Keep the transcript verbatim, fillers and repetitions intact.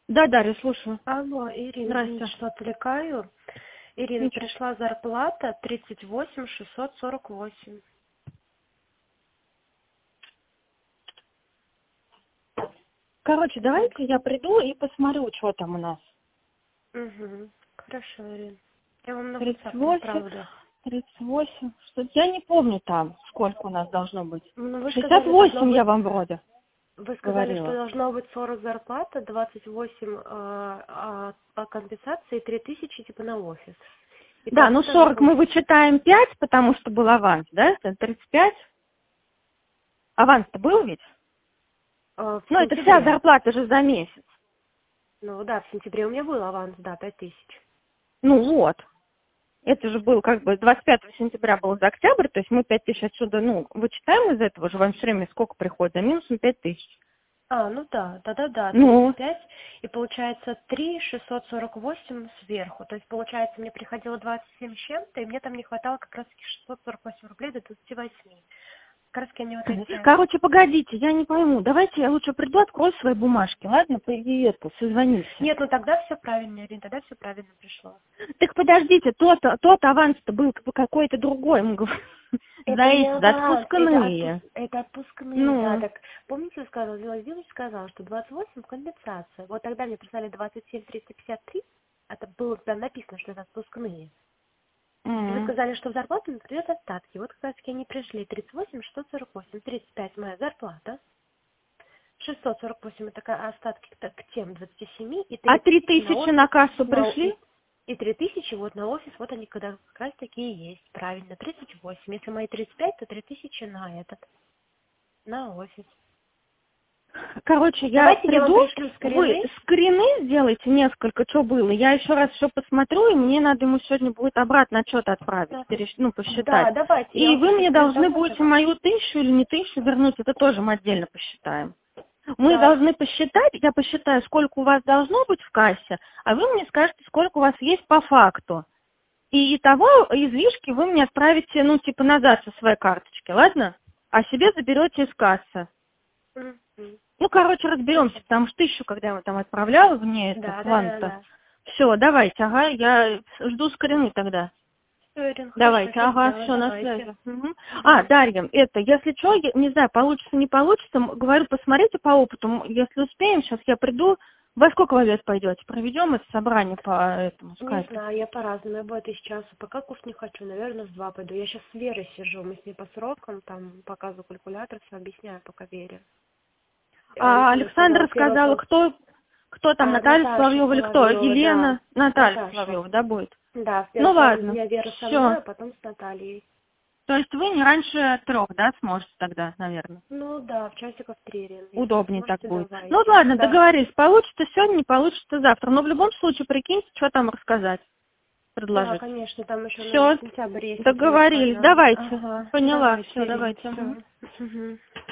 Да, Дарья, слушаю. Алло, Ирина, Здрасте. извините, что отвлекаю. Ирина, Ничего. пришла зарплата тридцать восемь шестьсот сорок восемь. Короче, давайте я приду и посмотрю, что там у нас. Угу. Хорошо, Ирина. Я вам на тридцать WhatsApp восемь, направлю. тридцать восемь, что я не помню там, сколько у нас должно быть. Ну, вы шестьдесят сказали, должно восемь я быть... вам вроде Вы сказали, что говорила. должно быть сорок зарплата, двадцать восемь э, а, по компенсации и три тысячи типа на офис. И Да, ну тогда должно сорок мы получиться... вычитаем пять, потому что был аванс, да? Это тридцать пять. Аванс-то был ведь? э, в Ну, это вся сентябре. зарплата же за месяц. Ну да, в сентябре у меня был аванс, да, пять тысяч. Ну вот. Это же был как бы двадцать пятого сентября был за октябрь, то есть мы пять тысяч отсюда, ну, вычитаем из этого же, вам все время сколько приходит, за минусом пять тысяч. А, ну да, да-да-да, Ну, тридцать пять, и получается три шестьсот сорок восемь сверху. То есть, получается, мне приходило двадцать семь с чем-то, и мне там не хватало как раз-таки шестьсот сорок восемь рублей до двадцати восьми. Как раз-таки они вот эти... короче, погодите, я не пойму. Давайте я лучше приду, открою свои бумажки, ладно? И это, созвонимся. Нет, ну тогда все правильно, Ирина, тогда все правильно пришло. Так подождите, тот, тот аванс-то был какой-то другой, мы говорим, за Это не эти, за аванс, это, отпуск, отпускные. это отпускные, да. Ну, Так, помните, я сказала, Владимир сказал, что двадцать восемь компенсация. Вот тогда мне прислали двадцать семь триста пятьдесят три, это было там написано, что это отпускные. И вы м. сказали, что в зарплату мне придет остатки. Вот как раз таки они пришли. тридцать восемь шестьсот сорок восемь. тридцать пять моя зарплата. шестьсот сорок восемь это к- остатки к, к тем двадцати семи. И А три три тысячи на тысячи офис. на кассу На, о- пришли? и, и три тысячи вот на офис. Вот они когда как раз такие есть. Правильно. тридцать восемь. Если мои тридцать пять, то три тысячи на этот. На офис. Короче, я Давайте я вам приду, пришлю вы скрины. скрины сделайте несколько, что было. Я еще раз все посмотрю, и мне надо ему сегодня будет обратно отчет отправить, Да, переш- ну, посчитать. да, давайте. Я И вам вы пришлю мне должны будете скринтовочек. мою тысячу или не тысячу вернуть, это тоже мы отдельно посчитаем. Мы Да. должны посчитать, я посчитаю, сколько у вас должно быть в кассе, а вы мне скажете, сколько у вас есть по факту. И итого излишки вы мне отправите, ну, типа, назад со своей карточки, ладно? А себе заберете из кассы. Мгм. Ну, короче, разберемся, Хорошо. потому что тысячу, когда я там отправляла мне это, Да, да, да, план-то. да. Все, давайте, ага, я жду скрины тогда. Все, Ирин, хорошо, Давайте, сейчас ага, сделаю. все, на Давайте. связи. Мгм. А, Мгм. Дарья, это, если что, я не знаю, получится, не получится, м, говорю, посмотрите по опыту, м, если успеем, сейчас я приду. Во сколько вы обед пойдете? Проведем это собрание по этому Не скайпу. знаю, я по-разному. Я бывает из часа. Пока кушать не хочу, наверное, в два пойду. Я сейчас с Верой сижу. Мы с ней по срокам, там, показываю калькулятор, все объясняю пока Вере. А Александр сказала, Александра первый сказала, вопрос. кто, кто там, А, Наталья Наташа Соловьева или кто? Соловьева, да. Елена, Наталья Наташа. Соловьева, да, будет? Да, в Ну первый сразу ладно, я Вера со все. мной, а потом с Натальей. То есть вы не раньше трех, да, сможете тогда, наверное? Ну да, в часиков три, Ирин. Если вы Удобнее так сможете, будет. Ну давайте. ладно, Да. договорились. Получится сегодня, не получится завтра. Но в любом случае, прикиньте, что там рассказать, Да, предложить. конечно, там еще на Все, сентябрь есть договорились. интересно, да. Давайте. Ага, Поняла. давайте, Все, Ирин, давайте. Мгм. все.